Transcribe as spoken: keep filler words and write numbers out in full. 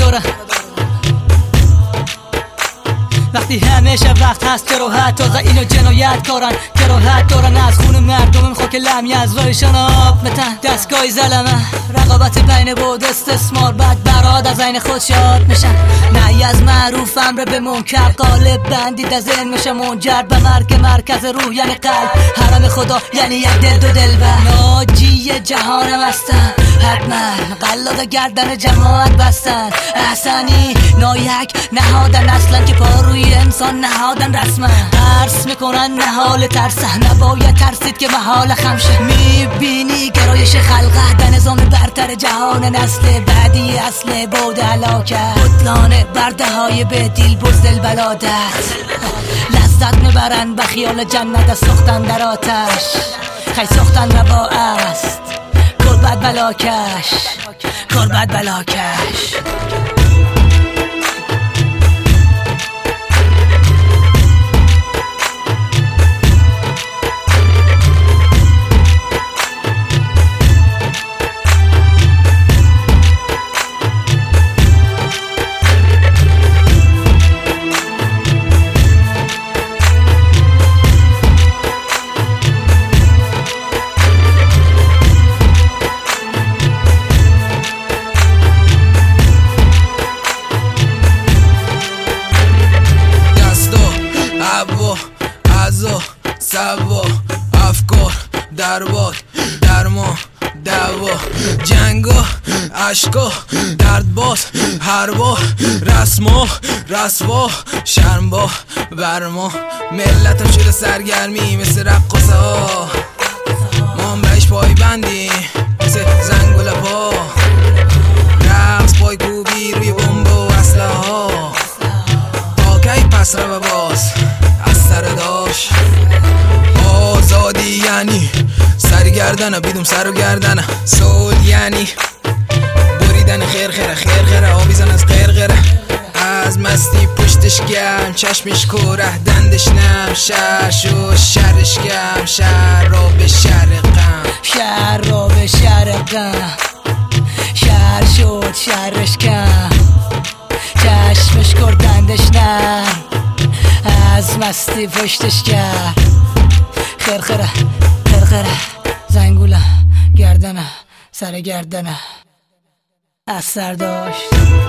دورن. وقتی همیشه وقت هست جراحت تازه اینو جنایت کارن، جراحت دارن از خون مردم خاک لمی از رویشان آب متن. دستگاهی ظلمه رقابت بین بود استثمار، بعد براد از این خود شاد میشن. نهی از معروف امر به منکر، قالب بندید از این میشه منجر به مرگ. مرکز روح یعنی قلب، حرم خدا یعنی یک دل دو دل. و ناجی جهانم هستن حتما، قلاد گردن جماعت بستن. احسانی نایک نهادن اصلا که پا روی انسان نهادن رسما. ترس میکنن نهال ترسه، نباید ترسید که محال خمشه. میبینی گرایش خلقه در نظام برتر جهان، نسل بعدی اصل بود علاکه. بطلان برده های به دیل بزدل بلادت، لذت میبرن به خیال جنت از سختن در آتش. خی سختن روا است کربت بلاکش، کربت بلاکش. سوا افکار دربار درما دوا جنگا عشقا درد باز هر بار رسما رسوا شرمبا برما. ملتم شده سرگرمی مثل رقاصه ها، ما هم بهش پای بندیم مثل زنگوله پا. رقص پای کوبی روی بمب و اسلحه ها، تا کی پس رو باز از سر داشت. آزادی یعنی سرگردنه بیدوم سر و گردنه. صلح یعنی بریدن خیر خیره خیر خیره آویزن از خیر خیره. از مستی پشتش گم چشمش کوره دندش نم. شهر شد شرش گم شهر را به شرقم، شهر را به شرقم. شهر شد شهرش کم چشمش کردندش نم. از مستی پشتش گم خیر خیره خیر خیره زنگوله گردنه سر گردنه از سر داشت.